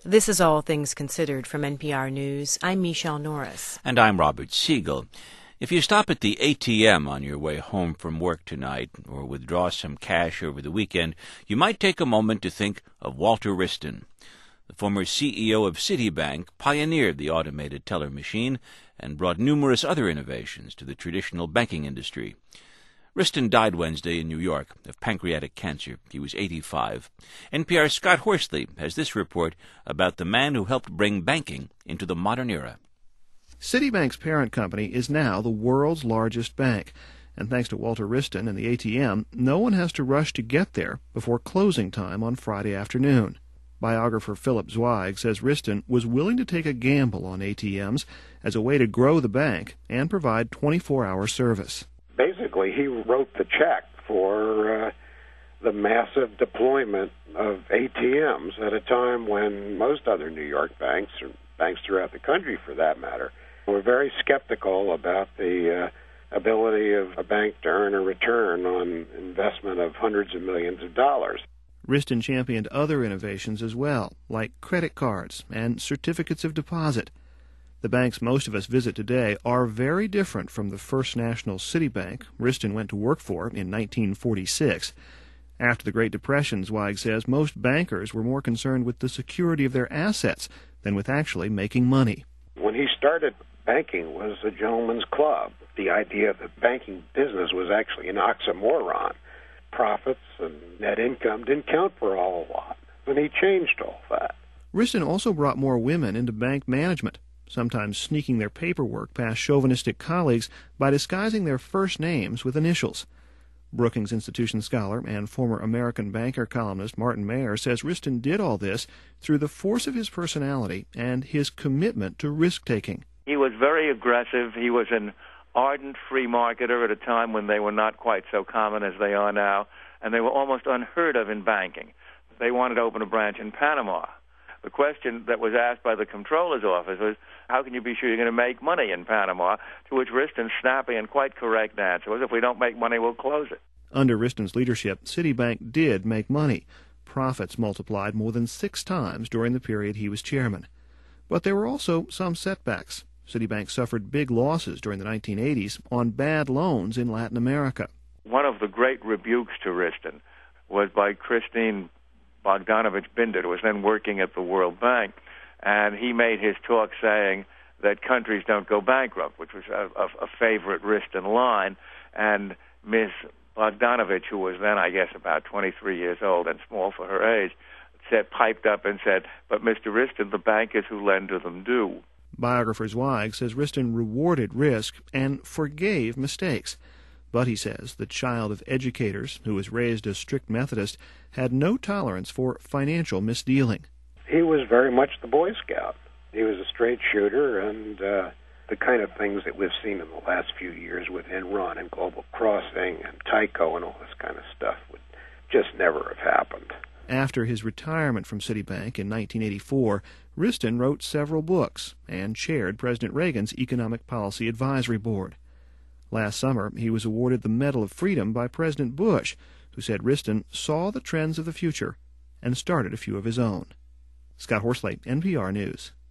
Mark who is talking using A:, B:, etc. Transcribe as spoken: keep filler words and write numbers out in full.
A: This is All Things Considered from N P R News. I'm Michelle Norris.
B: And I'm Robert Siegel. If you stop at the A T M on your way home from work tonight or withdraw some cash over the weekend, you might take a moment to think of Walter Wriston. The former C E O of Citibank pioneered the automated teller machine and brought numerous other innovations to the traditional banking industry. Wriston died Wednesday in New York of pancreatic cancer. He was eighty-five. N P R's Scott Horsley has this report about the man who helped bring banking into the modern era.
C: Citibank's parent company is now the world's largest bank, and thanks to Walter Wriston and the A T M, no one has to rush to get there before closing time on Friday afternoon. Biographer Philip Zweig says Wriston was willing to take a gamble on A T Ms as a way to grow the bank and provide twenty-four hour service.
D: Basically, he wrote the check for uh, the massive deployment of A T Ms at a time when most other New York banks, or banks throughout the country for that matter, were very skeptical about the uh, ability of a bank to earn a return on investment of hundreds of millions of dollars.
C: Wriston championed other innovations as well, like credit cards and certificates of deposit. The banks most of us visit today are very different from the First National Citibank Wriston went to work for in nineteen forty-six. After the Great Depression, Zweig says, most bankers were more concerned with the security of their assets than with actually making money.
D: When he started, banking was a gentleman's club. The idea that banking business was actually an oxymoron. Profits and net income didn't count for a whole lot, and he changed all that.
C: Wriston also brought more women into bank management, sometimes sneaking their paperwork past chauvinistic colleagues by disguising their first names with initials. Brookings Institution scholar and former American Banker columnist Martin Mayer says Wriston did all this through the force of his personality and his commitment to risk-taking.
E: He was very aggressive. He was an ardent free marketer at a time when they were not quite so common as they are now, and they were almost unheard of in banking. They wanted to open a branch in Panama. The question that was asked by the comptroller's office was, how can you be sure you're going to make money in Panama? To which Wriston's snappy and quite correct answer was, if we don't make money, we'll close it.
C: Under Wriston's leadership, Citibank did make money. Profits multiplied more than six times during the period he was chairman. But there were also some setbacks. Citibank suffered big losses during the nineteen eighties on bad loans in Latin America.
E: One of the great rebukes to Wriston was by Christine Bogdanovich Binder, who was then working at the World Bank, and he made his talk saying that countries don't go bankrupt, which was a, a, a favorite Wriston line, and Miss Bogdanovich, who was then, I guess, about twenty-three years old and small for her age, said, piped up and said, but Mister Wriston, the bankers who lend to them do.
C: Biographer Zweig says Wriston rewarded risk and forgave mistakes. But, he says, the child of educators, who was raised as strict Methodist, had no tolerance for financial misdealing.
D: He was very much the Boy Scout. He was a straight shooter, and uh, the kind of things that we've seen in the last few years with Enron and Global Crossing and Tyco and all this kind of stuff would just never have happened.
C: After his retirement from Citibank in nineteen eighty-four, Wriston wrote several books and chaired President Reagan's Economic Policy Advisory Board. Last summer, he was awarded the Medal of Freedom by President Bush, who said Wriston saw the trends of the future and started a few of his own. Scott Horsley, N P R News.